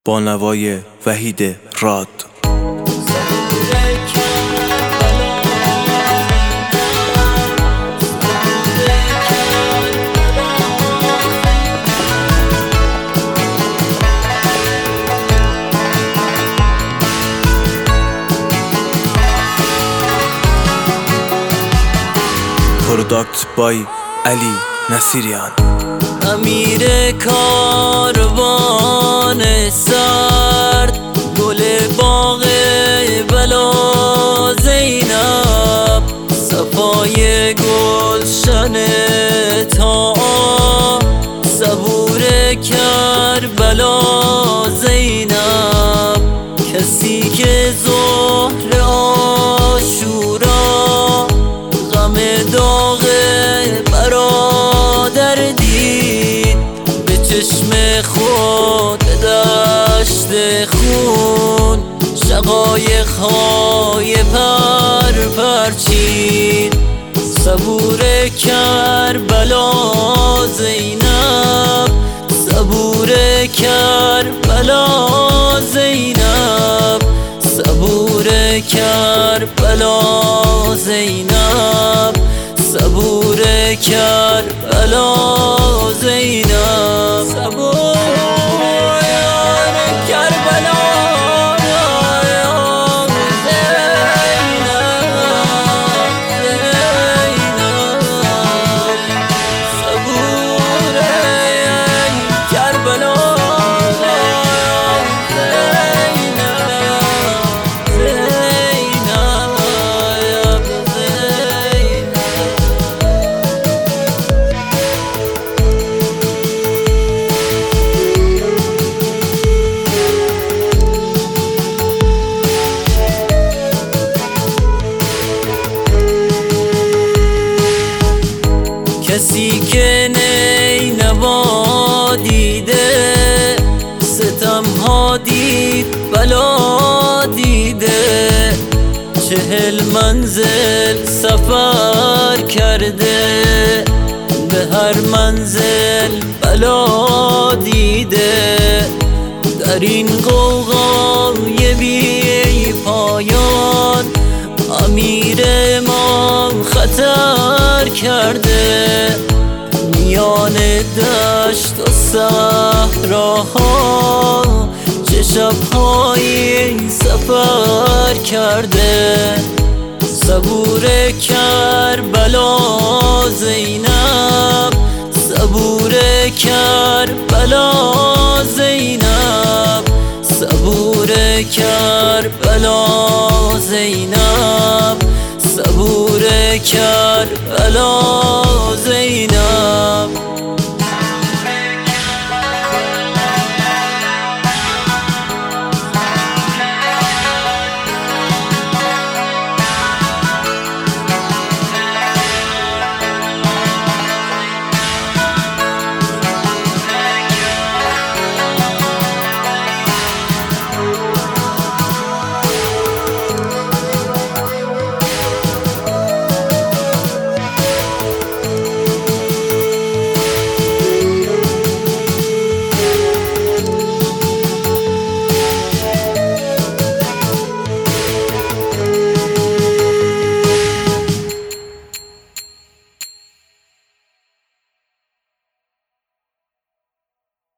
با نوای وحید راد. پروداکت بای علی نصیریان. امیر کاروان سرد، گل باغ بلا زینب، صفای گلشن تا صبور کربلا زینب، کسی که ظهر عاشورا غم داغ برادر دید، به چشم خود دشت خون شقایق‌های پرچید. صبور کربلا زینب، صبور کربلا زینب، صبور کربلا زینب، صبور کربلا زینب، صبور کربلا کسی که نینوا دیده، ستم ها دید بلا دیده، 40 منزل سفر کرده، به هر منزل بلا دیده. در این غوغای بی پایان امیر ما خطر کرده، میان دشت و صحراها چه شب‌هایی سفر کرده. صبور کربلا زینب، صبور کربلا زینب، صبور کربلا زینب، صبور کربلا زینب.